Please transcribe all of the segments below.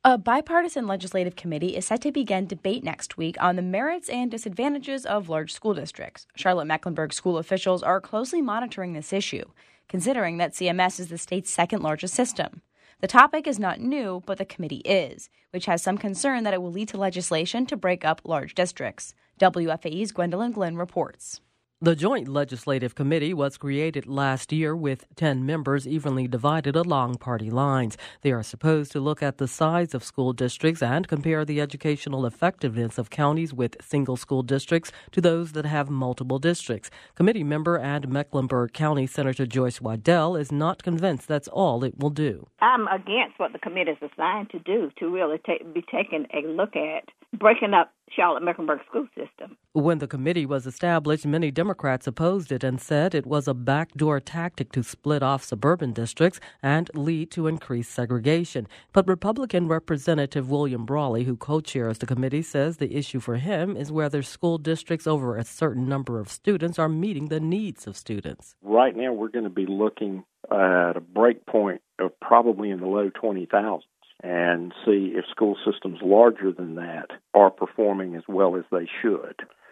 A bipartisan legislative committee is set to begin debate next week on the merits and disadvantages of large school districts. Charlotte-Mecklenburg school officials are closely monitoring this issue, considering that CMS is the state's second largest system. The topic is not new, but the committee is, which has some concern that it will lead to legislation to break up large districts. WFAE's Gwendolyn Glenn reports. The Joint Legislative Committee was created last year with 10 members evenly divided along party lines. They are supposed to look at the size of school districts and compare the educational effectiveness of counties with single school districts to those that have multiple districts. Committee member and Mecklenburg County Senator Joyce Waddell is not convinced that's all it will do. I'm against what the committee is assigned to do, to really be taking a look at breaking up Charlotte-Mecklenburg school system. When the committee was established, many Democrats opposed it and said it was a backdoor tactic to split off suburban districts and lead to increased segregation. But Republican Representative William Brawley, who co-chairs the committee, says the issue for him is whether school districts over a certain number of students are meeting the needs of students. Right now, we're going to be looking at a break point of probably in the low 20,000. And see if school systems larger than that are performing as well as they should.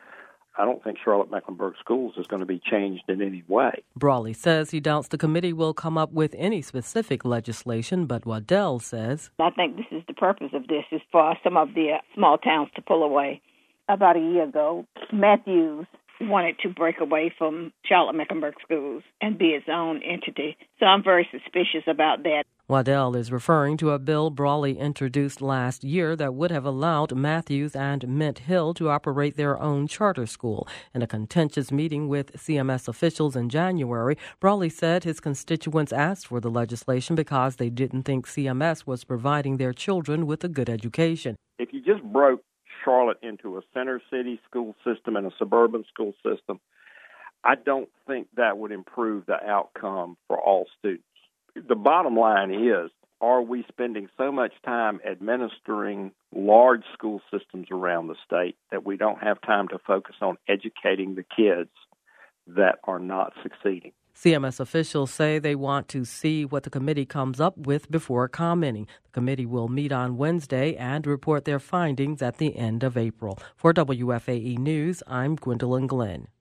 I don't think Charlotte-Mecklenburg Schools is going to be changed in any way. Brawley says he doubts the committee will come up with any specific legislation, but Waddell says, I think this is the purpose of this, is for some of the small towns to pull away. About a year ago, Matthews wanted to break away from Charlotte-Mecklenburg Schools and be its own entity. So I'm very suspicious about that. Waddell is referring to a bill Brawley introduced last year that would have allowed Matthews and Mint Hill to operate their own charter school. In a contentious meeting with CMS officials in January, Brawley said his constituents asked for the legislation because they didn't think CMS was providing their children with a good education. If you just broke Charlotte into a center city school system and a suburban school system, I don't think that would improve the outcome for all students. The bottom line is, are we spending so much time administering large school systems around the state that we don't have time to focus on educating the kids that are not succeeding? CMS officials say they want to see what the committee comes up with before commenting. The committee will meet on Wednesday and report their findings at the end of April. For WFAE News, I'm Gwendolyn Glenn.